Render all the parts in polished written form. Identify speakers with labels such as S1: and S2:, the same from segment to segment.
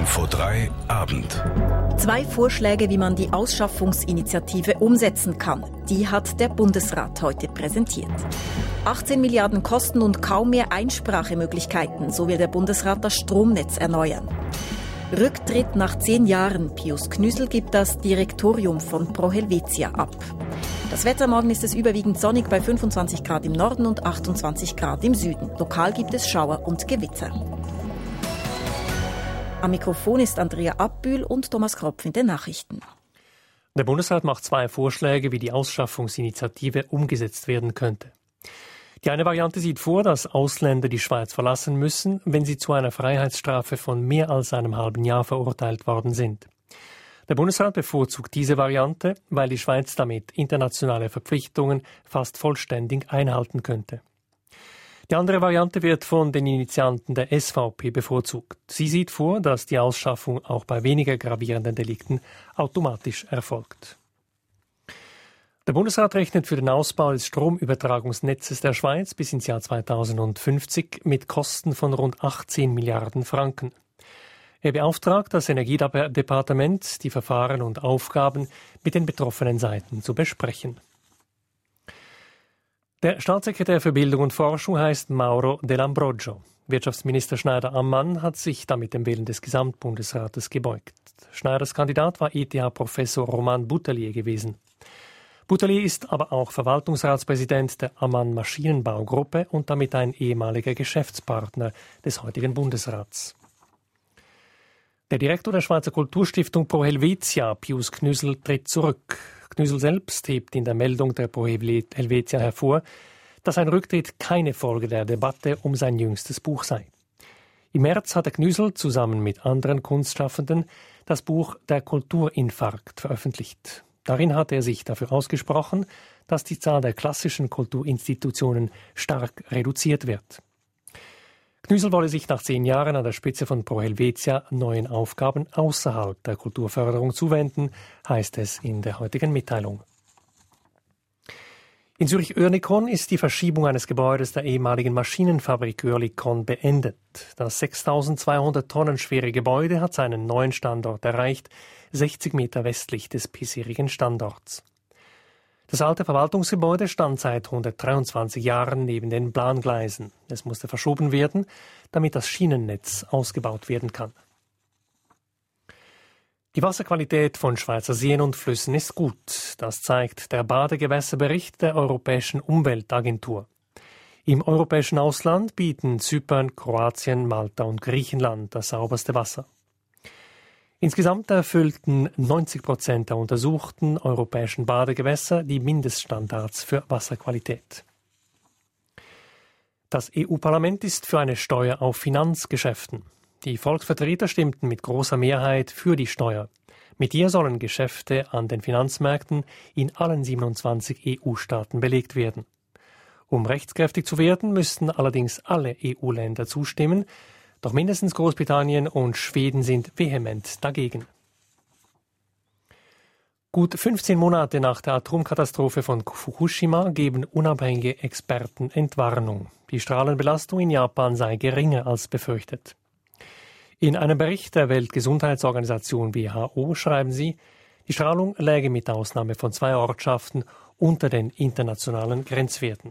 S1: Info 3 Abend.
S2: 2 Vorschläge, wie man die Ausschaffungsinitiative umsetzen kann. Die hat der Bundesrat heute präsentiert. 18 Milliarden Kosten und kaum mehr Einsprachemöglichkeiten, so will der Bundesrat das Stromnetz erneuern. Rücktritt nach 10 Jahren. Pius Knüsel gibt das Direktorium von Pro Helvetia ab. Das Wetter: morgen ist es überwiegend sonnig bei 25 Grad im Norden und 28 Grad im Süden. Lokal gibt es Schauer und Gewitter. Am Mikrofon ist Andrea Abbühl und Thomas Kropf in den Nachrichten.
S3: Der Bundesrat macht 2 Vorschläge, wie die Ausschaffungsinitiative umgesetzt werden könnte. Die eine Variante sieht vor, dass Ausländer die Schweiz verlassen müssen, wenn sie zu einer Freiheitsstrafe von mehr als einem halben Jahr verurteilt worden sind. Der Bundesrat bevorzugt diese Variante, weil die Schweiz damit internationale Verpflichtungen fast vollständig einhalten könnte. Die andere Variante wird von den Initianten der SVP bevorzugt. Sie sieht vor, dass die Ausschaffung auch bei weniger gravierenden Delikten automatisch erfolgt. Der Bundesrat rechnet für den Ausbau des Stromübertragungsnetzes der Schweiz bis ins Jahr 2050 mit Kosten von rund 18 Milliarden Franken. Er beauftragt das Energiedepartement, die Verfahren und Aufgaben mit den betroffenen Seiten zu besprechen. Der Staatssekretär für Bildung und Forschung heißt Mauro Dell'Ambrogio. Wirtschaftsminister Schneider-Ammann hat sich damit dem Willen des Gesamtbundesrates gebeugt. Schneiders Kandidat war ETH-Professor Roman Boutelier gewesen. Boutelier ist aber auch Verwaltungsratspräsident der Ammann Maschinenbaugruppe und damit ein ehemaliger Geschäftspartner des heutigen Bundesrats. Der Direktor der Schweizer Kulturstiftung Pro Helvetia, Pius Knüsel, tritt zurück. Knüsel selbst hebt in der Meldung der Pro Helvetia hervor, dass ein Rücktritt keine Folge der Debatte um sein jüngstes Buch sei. Im März hatte Knüsel zusammen mit anderen Kunstschaffenden das Buch Der Kulturinfarkt veröffentlicht. Darin hatte er sich dafür ausgesprochen, dass die Zahl der klassischen Kulturinstitutionen stark reduziert wird. Knüsel wolle sich nach 10 Jahren an der Spitze von Pro Helvetia neuen Aufgaben außerhalb der Kulturförderung zuwenden, heißt es in der heutigen Mitteilung. In Zürich-Oerlikon ist die Verschiebung eines Gebäudes der ehemaligen Maschinenfabrik Oerlikon beendet. Das 6.200 Tonnen schwere Gebäude hat seinen neuen Standort erreicht, 60 Meter westlich des bisherigen Standorts. Das alte Verwaltungsgebäude stand seit 123 Jahren neben den Bahngleisen. Es musste verschoben werden, damit das Schienennetz ausgebaut werden kann. Die Wasserqualität von Schweizer Seen und Flüssen ist gut. Das zeigt der Badegewässerbericht der Europäischen Umweltagentur. Im europäischen Ausland bieten Zypern, Kroatien, Malta und Griechenland das sauberste Wasser. Insgesamt erfüllten 90% der untersuchten europäischen Badegewässer die Mindeststandards für Wasserqualität. Das EU-Parlament ist für eine Steuer auf Finanzgeschäften. Die Volksvertreter stimmten mit großer Mehrheit für die Steuer. Mit ihr sollen Geschäfte an den Finanzmärkten in allen 27 EU-Staaten belegt werden. Um rechtskräftig zu werden, müssten allerdings alle EU-Länder zustimmen. Doch mindestens Großbritannien und Schweden sind vehement dagegen. Gut 15 Monate nach der Atomkatastrophe von Fukushima geben unabhängige Experten Entwarnung. Die Strahlenbelastung in Japan sei geringer als befürchtet. In einem Bericht der Weltgesundheitsorganisation WHO schreiben sie, die Strahlung läge mit Ausnahme von 2 Ortschaften unter den internationalen Grenzwerten.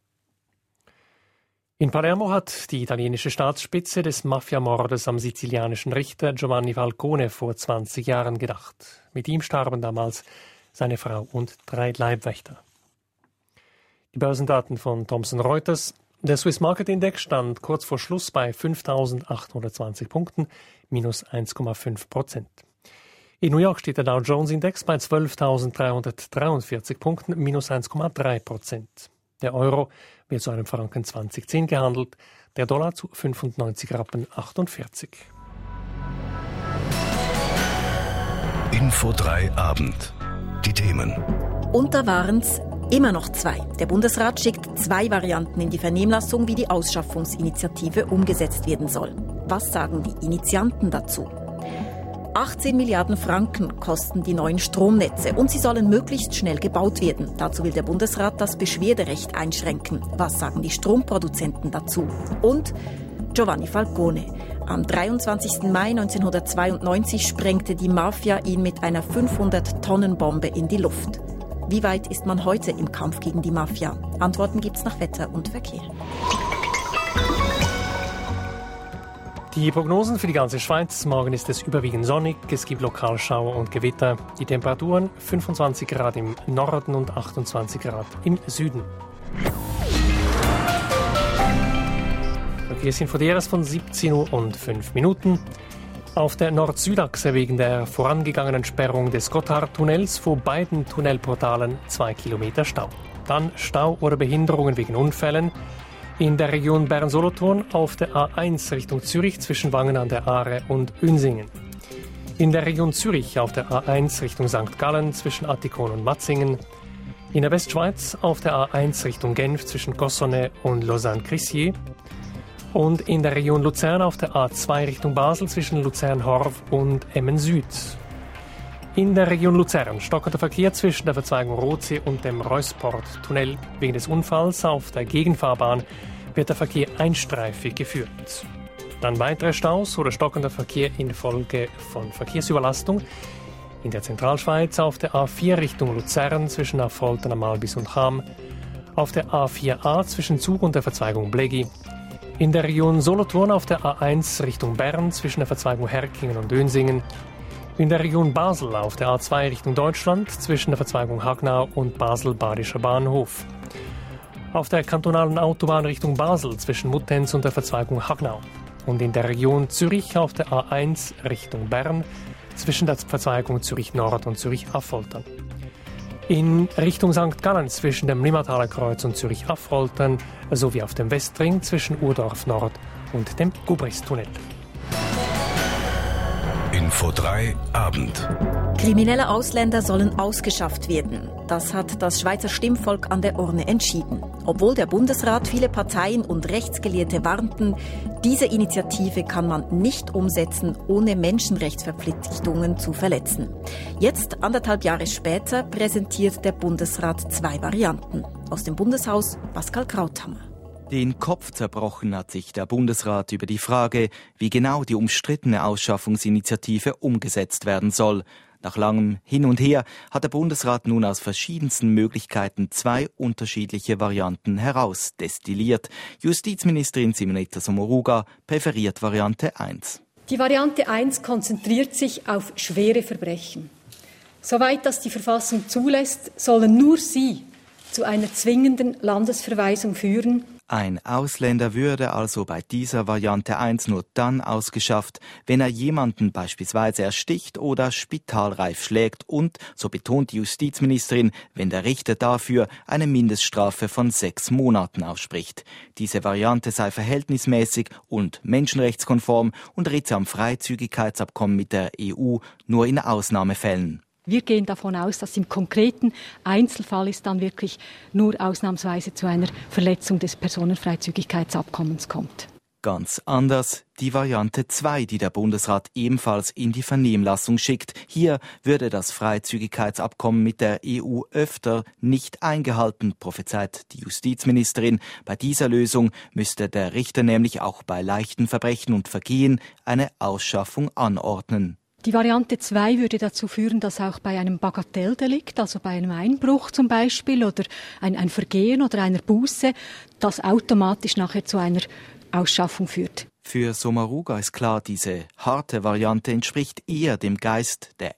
S3: In Palermo hat die italienische Staatsspitze des Mafiamordes am sizilianischen Richter Giovanni Falcone vor 20 Jahren gedacht. Mit ihm starben damals seine Frau und 3 Leibwächter. Die Börsendaten von Thomson Reuters. Der Swiss Market Index stand kurz vor Schluss bei 5.820 Punkten, minus 1,5%. In New York steht der Dow Jones Index bei 12.343 Punkten, minus 1,3%. Der Euro wird zu einem Franken 2010 gehandelt, der Dollar zu 95,48 Rappen.
S1: Info 3 Abend. Die Themen.
S2: Und da waren's immer noch 2. Der Bundesrat schickt 2 Varianten in die Vernehmlassung, wie die Ausschaffungsinitiative umgesetzt werden soll. Was sagen die Initianten dazu? 18 Milliarden Franken kosten die neuen Stromnetze und sie sollen möglichst schnell gebaut werden. Dazu will der Bundesrat das Beschwerderecht einschränken. Was sagen die Stromproduzenten dazu? Und Giovanni Falcone. Am 23. Mai 1992 sprengte die Mafia ihn mit einer 500-Tonnen-Bombe in die Luft. Wie weit ist man heute im Kampf gegen die Mafia? Antworten gibt's nach Wetter und Verkehr.
S3: Die Prognosen für die ganze Schweiz. Morgen ist es überwiegend sonnig, es gibt Lokalschauer und Gewitter. Die Temperaturen 25 Grad im Norden und 28 Grad im Süden. Verkehrsinfo DRS von 17:05 Uhr. Auf der Nord-Süd-Achse wegen der vorangegangenen Sperrung des Gotthardtunnels vor beiden Tunnelportalen 2 Kilometer Stau. Dann Stau oder Behinderungen wegen Unfällen. In der Region Bern-Solothurn auf der A1 Richtung Zürich zwischen Wangen an der Aare und Unsingen. In der Region Zürich auf der A1 Richtung St. Gallen zwischen Attikon und Matzingen. In der Westschweiz auf der A1 Richtung Genf zwischen Cossonay und Lausanne-Crissier. Und in der Region Luzern auf der A2 Richtung Basel zwischen Luzern-Horv und Emmen-Süd. In der Region Luzern stockender Verkehr zwischen der Verzweigung Rotsee und dem Reusport-Tunnel. Wegen des Unfalls auf der Gegenfahrbahn wird der Verkehr einstreifig geführt. Dann weitere Staus oder stockender Verkehr infolge von Verkehrsüberlastung. In der Zentralschweiz auf der A4 Richtung Luzern zwischen Affoltern am Albis und Cham. Auf der A4a zwischen Zug und der Verzweigung Blegi. In der Region Solothurn auf der A1 Richtung Bern zwischen der Verzweigung Herkingen und Dönsingen. In der Region Basel auf der A2 Richtung Deutschland zwischen der Verzweigung Hagnau und Basel-Badischer Bahnhof. Auf der kantonalen Autobahn Richtung Basel zwischen Muttenz und der Verzweigung Hagnau. Und in der Region Zürich auf der A1 Richtung Bern zwischen der Verzweigung Zürich Nord und Zürich Affoltern. In Richtung St. Gallen zwischen dem Limmataler Kreuz und Zürich Affoltern sowie auf dem Westring zwischen Urdorf Nord und dem Gubristunnel.
S1: Info 3 Abend.
S2: Kriminelle Ausländer sollen ausgeschafft werden. Das hat das Schweizer Stimmvolk an der Urne entschieden. Obwohl der Bundesrat, viele Parteien und Rechtsgelehrte warnten, diese Initiative kann man nicht umsetzen, ohne Menschenrechtsverpflichtungen zu verletzen. Jetzt, 1,5 Jahre später, präsentiert der Bundesrat 2 Varianten. Aus dem Bundeshaus Pascal Krauthammer.
S4: Den Kopf zerbrochen hat sich der Bundesrat über die Frage, wie genau die umstrittene Ausschaffungsinitiative umgesetzt werden soll. Nach langem Hin und Her hat der Bundesrat nun aus verschiedensten Möglichkeiten 2 unterschiedliche Varianten herausdestilliert. Justizministerin Simonetta Sommaruga präferiert Variante 1.
S5: Die Variante 1 konzentriert sich auf schwere Verbrechen. Soweit das die Verfassung zulässt, sollen nur sie zu einer zwingenden Landesverweisung führen.
S4: Ein Ausländer würde also bei dieser Variante 1 nur dann ausgeschafft, wenn er jemanden beispielsweise ersticht oder spitalreif schlägt und, so betont die Justizministerin, wenn der Richter dafür eine Mindeststrafe von 6 Monaten ausspricht. Diese Variante sei verhältnismäßig und menschenrechtskonform und ritte am Freizügigkeitsabkommen mit der EU nur in Ausnahmefällen.
S5: Wir gehen davon aus, dass im konkreten Einzelfall es dann wirklich nur ausnahmsweise zu einer Verletzung des Personenfreizügigkeitsabkommens kommt.
S4: Ganz anders die Variante 2, die der Bundesrat ebenfalls in die Vernehmlassung schickt. Hier würde das Freizügigkeitsabkommen mit der EU öfter nicht eingehalten, prophezeit die Justizministerin. Bei dieser Lösung müsste der Richter nämlich auch bei leichten Verbrechen und Vergehen eine Ausschaffung anordnen.
S5: Die Variante 2 würde dazu führen, dass auch bei einem Bagatelldelikt, also bei einem Einbruch zum Beispiel oder ein Vergehen oder einer Buße, das automatisch nachher zu einer Ausschaffung führt.
S4: Für Sommaruga ist klar, diese harte Variante entspricht eher dem Geist der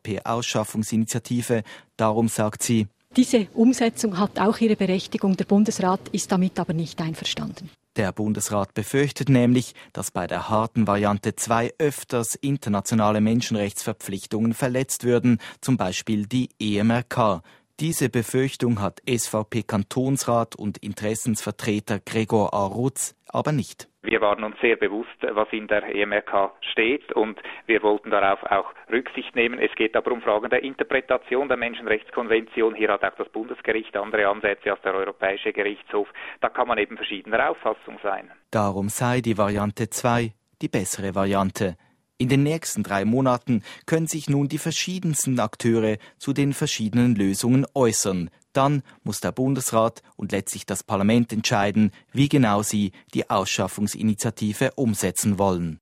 S4: SVP-Ausschaffungsinitiative. Darum sagt sie:
S5: Diese Umsetzung hat auch ihre Berechtigung, der Bundesrat ist damit aber nicht einverstanden.
S4: Der Bundesrat befürchtet nämlich, dass bei der harten Variante 2 öfters internationale Menschenrechtsverpflichtungen verletzt würden, zum Beispiel die EMRK. Diese Befürchtung hat SVP-Kantonsrat und Interessensvertreter Gregor A. Rutz aber nicht.
S6: Wir waren uns sehr bewusst, was in der EMRK steht, und wir wollten darauf auch Rücksicht nehmen. Es geht aber um Fragen der Interpretation der Menschenrechtskonvention. Hier hat auch das Bundesgericht andere Ansätze als der Europäische Gerichtshof. Da kann man eben verschiedener Auffassung sein.
S4: Darum sei die Variante 2 die bessere Variante. In den nächsten 3 Monaten können sich nun die verschiedensten Akteure zu den verschiedenen Lösungen äußern. Dann muss der Bundesrat und letztlich das Parlament entscheiden, wie genau sie die Ausschaffungsinitiative umsetzen wollen.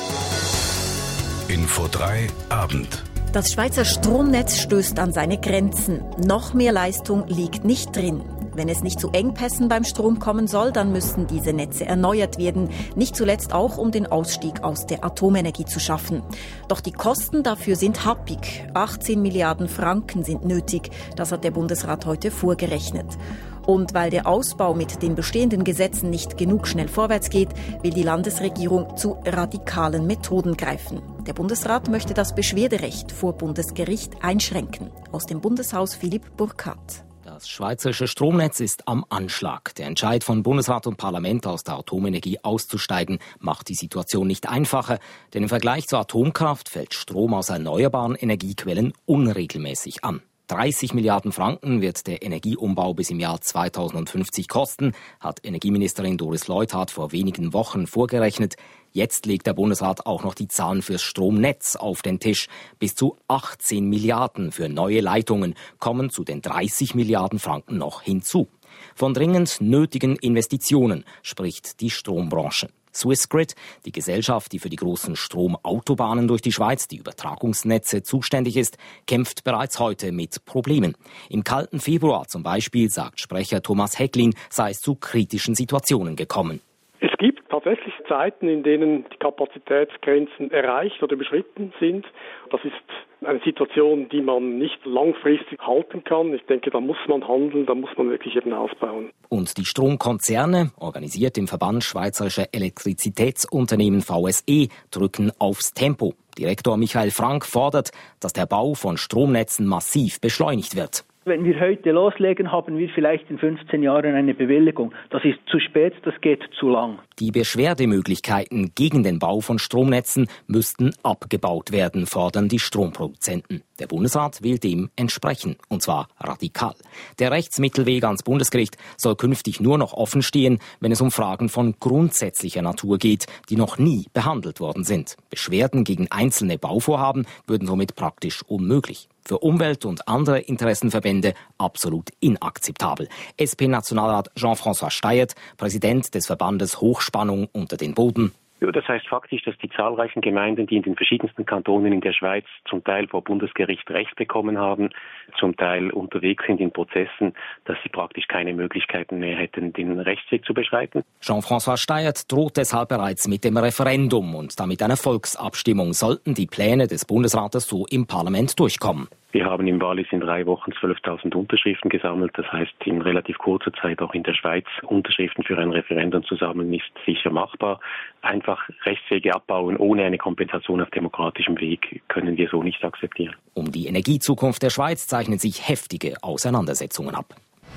S1: Info 3 Abend.
S2: Das Schweizer Stromnetz stößt an seine Grenzen. Noch mehr Leistung liegt nicht drin. Wenn es nicht zu Engpässen beim Strom kommen soll, dann müssen diese Netze erneuert werden. Nicht zuletzt auch, um den Ausstieg aus der Atomenergie zu schaffen. Doch die Kosten dafür sind happig. 18 Milliarden Franken sind nötig. Das hat der Bundesrat heute vorgerechnet. Und weil der Ausbau mit den bestehenden Gesetzen nicht genug schnell vorwärts geht, will die Landesregierung zu radikalen Methoden greifen. Der Bundesrat möchte das Beschwerderecht vor Bundesgericht einschränken. Aus dem Bundeshaus Philipp Burkhardt.
S7: Das schweizerische Stromnetz ist am Anschlag. Der Entscheid von Bundesrat und Parlament, aus der Atomenergie auszusteigen, macht die Situation nicht einfacher. Denn im Vergleich zur Atomkraft fällt Strom aus erneuerbaren Energiequellen unregelmäßig an. 30 Milliarden Franken wird der Energieumbau bis im Jahr 2050 kosten, hat Energieministerin Doris Leuthard vor wenigen Wochen vorgerechnet. Jetzt legt der Bundesrat auch noch die Zahlen fürs Stromnetz auf den Tisch. Bis zu 18 Milliarden für neue Leitungen kommen zu den 30 Milliarden Franken noch hinzu. Von dringend nötigen Investitionen spricht die Strombranche. Swissgrid, die Gesellschaft, die für die großen Stromautobahnen durch die Schweiz, die Übertragungsnetze zuständig ist, kämpft bereits heute mit Problemen. Im kalten Februar zum Beispiel, sagt Sprecher Thomas Hecklin, sei es zu kritischen Situationen gekommen.
S8: Es gibt tatsächlich Zeiten, in denen die Kapazitätsgrenzen erreicht oder überschritten sind. Das ist eine Situation, die man nicht langfristig halten kann. Ich denke, da muss man handeln, da muss man wirklich eben ausbauen.
S7: Und die Stromkonzerne, organisiert im Verband Schweizerischer Elektrizitätsunternehmen VSE, drücken aufs Tempo. Direktor Michael Frank fordert, dass der Bau von Stromnetzen massiv beschleunigt wird.
S9: Wenn wir heute loslegen, haben wir vielleicht in 15 Jahren eine Bewilligung. Das ist zu spät, das geht zu lang.
S7: Die Beschwerdemöglichkeiten gegen den Bau von Stromnetzen müssten abgebaut werden, fordern die Stromproduzenten. Der Bundesrat will dem entsprechen, und zwar radikal. Der Rechtsmittelweg ans Bundesgericht soll künftig nur noch offen stehen, wenn es um Fragen von grundsätzlicher Natur geht, die noch nie behandelt worden sind. Beschwerden gegen einzelne Bauvorhaben würden somit praktisch unmöglich. Für Umwelt- und andere Interessenverbände absolut inakzeptabel. SP-Nationalrat Jean-François Steyert, Präsident des Verbandes Hochspannung unter den Boden.
S10: Ja, das heißt faktisch, dass die zahlreichen Gemeinden, die in den verschiedensten Kantonen in der Schweiz zum Teil vor Bundesgericht Recht bekommen haben, zum Teil unterwegs sind in Prozessen, dass sie praktisch keine Möglichkeiten mehr hätten, den Rechtsweg zu beschreiten.
S7: Jean-François Steyert droht deshalb bereits mit dem Referendum und damit einer Volksabstimmung, sollten die Pläne des Bundesrates so im Parlament durchkommen.
S10: Wir haben im Wallis in 3 Wochen 12.000 Unterschriften gesammelt. Das heißt, in relativ kurzer Zeit auch in der Schweiz Unterschriften für ein Referendum zu sammeln, ist sicher machbar. Einfach Rechtswege abbauen ohne eine Kompensation auf demokratischem Weg können wir so nicht akzeptieren.
S7: Um die Energiezukunft der Schweiz zeichnen sich heftige Auseinandersetzungen ab.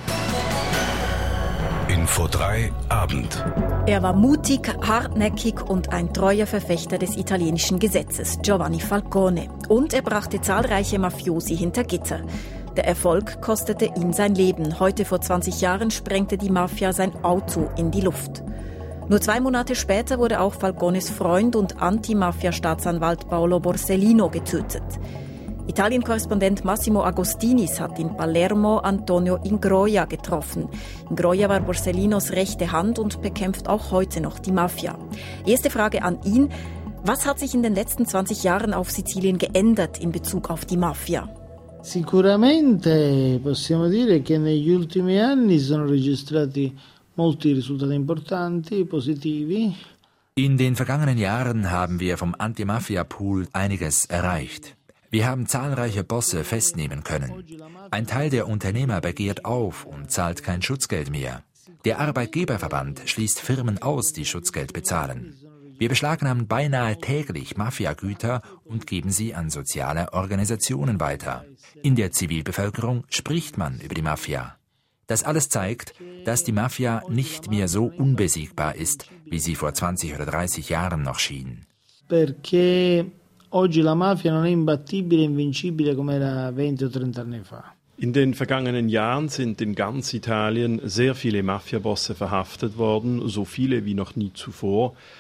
S1: Info 3 Abend.
S2: Er war mutig, hartnäckig und ein treuer Verfechter des italienischen Gesetzes, Giovanni Falcone. Und er brachte zahlreiche Mafiosi hinter Gitter. Der Erfolg kostete ihn sein Leben. Heute vor 20 Jahren sprengte die Mafia sein Auto in die Luft. Nur 2 Monate später wurde auch Falcones Freund und Anti-Mafia-Staatsanwalt Paolo Borsellino getötet. Italien-Korrespondent Massimo Agostinis hat in Palermo Antonio Ingroia getroffen. Ingroia war Borsellinos rechte Hand und bekämpft auch heute noch die Mafia. Erste Frage an ihn. Was hat sich in den letzten 20 Jahren auf Sizilien geändert in Bezug auf die Mafia?
S11: Sicuramente possiamo dire che negli ultimi anni sono registrati molti risultati importanti, positivi.
S12: In den vergangenen Jahren haben wir vom Anti-Mafia-Pool einiges erreicht. Wir haben zahlreiche Bosse festnehmen können. Ein Teil der Unternehmer begehrt auf und zahlt kein Schutzgeld mehr. Der Arbeitgeberverband schließt Firmen aus, die Schutzgeld bezahlen. Wir beschlagnahmen beinahe täglich Mafiagüter und geben sie an soziale Organisationen weiter. In der Zivilbevölkerung spricht man über die Mafia. Das alles zeigt, dass die Mafia nicht mehr so unbesiegbar ist, wie sie vor 20 oder 30 Jahren noch schien.
S11: Perché oggi la mafia non è imbattibile, invincibile come era 20 o 30 anni fa.
S13: In den vergangenen Jahren sind in ganz Italien sehr viele Mafiabosse verhaftet worden, so viele wie noch nie zuvor.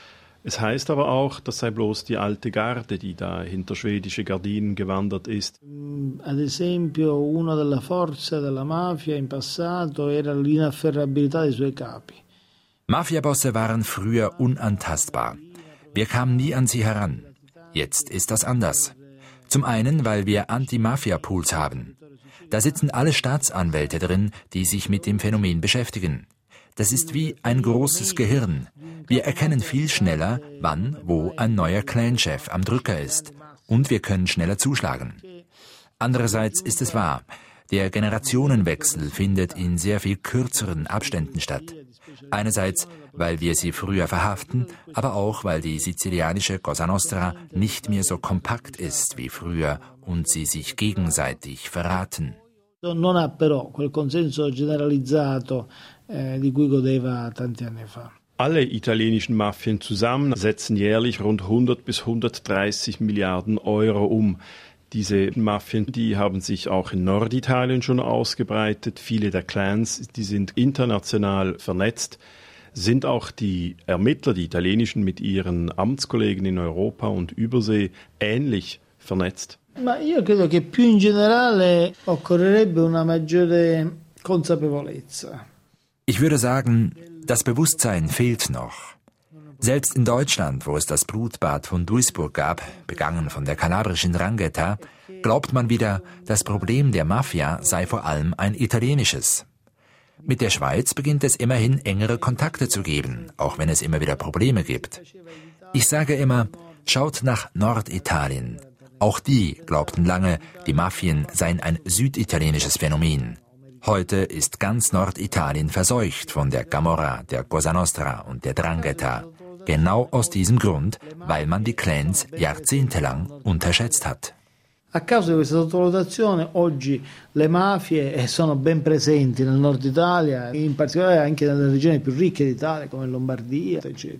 S13: Es heißt aber auch, das sei bloß die alte Garde, die da hinter schwedische Gardinen gewandert ist.
S11: Ad esempio, una delle forze della mafia in passato era l'inafferrabilità dei suoi capi.
S12: Mafiabosse waren früher unantastbar. Wir kamen nie an sie heran. Jetzt ist das anders. Zum einen, weil wir Anti-Mafia-Pools haben. Da sitzen alle Staatsanwälte drin, die sich mit dem Phänomen beschäftigen. Das ist wie ein großes Gehirn. Wir erkennen viel schneller, wann, wo ein neuer Clanchef am Drücker ist. Und wir können schneller zuschlagen. Andererseits ist es wahr, der Generationenwechsel findet in sehr viel kürzeren Abständen statt. Einerseits, weil wir sie früher verhaften, aber auch, weil die sizilianische Cosa Nostra nicht mehr so kompakt ist wie früher und sie sich gegenseitig verraten.
S11: Non ha però quel consenso generalizzato di cui godeva tanti anni fa.
S13: Alle italienischen Mafien zusammen setzen jährlich rund 100 bis 130 Milliarden Euro um. Diese Mafien, die haben sich auch in Norditalien schon ausgebreitet. Viele der Clans, die sind international vernetzt. Sind auch die Ermittler, die italienischen, mit ihren Amtskollegen in Europa und Übersee ähnlich vernetzt?
S11: Ma io credo che più in generale occorrerebbe una maggiore consapevolezza.
S12: Ich würde sagen, das Bewusstsein fehlt noch. Selbst in Deutschland, wo es das Blutbad von Duisburg gab, begangen von der kalabrischen 'Ndrangheta, glaubt man wieder, das Problem der Mafia sei vor allem ein italienisches. Mit der Schweiz beginnt es immerhin engere Kontakte zu geben, auch wenn es immer wieder Probleme gibt. Ich sage immer, schaut nach Norditalien. Auch die glaubten lange, die Mafien seien ein süditalienisches Phänomen. Heute ist ganz Norditalien verseucht von der Camorra, der Cosa Nostra und der 'Ndrangheta. Genau aus diesem Grund, weil man die Clans jahrzehntelang unterschätzt hat.
S11: A causa di questa sottovalutazione oggi le mafie sono ben presenti nel nord Italia, in particolare anche nelle regioni più ricche d'Italia come Lombardia, eccetera.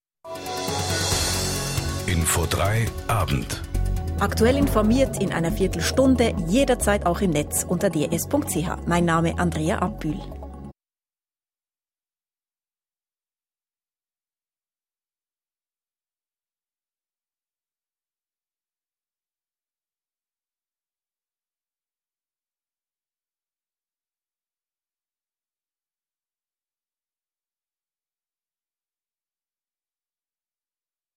S1: Info 3 Abend.
S2: Aktuell informiert in einer Viertelstunde, jederzeit auch im Netz unter ds.ch. Mein Name Andrea Abbühl.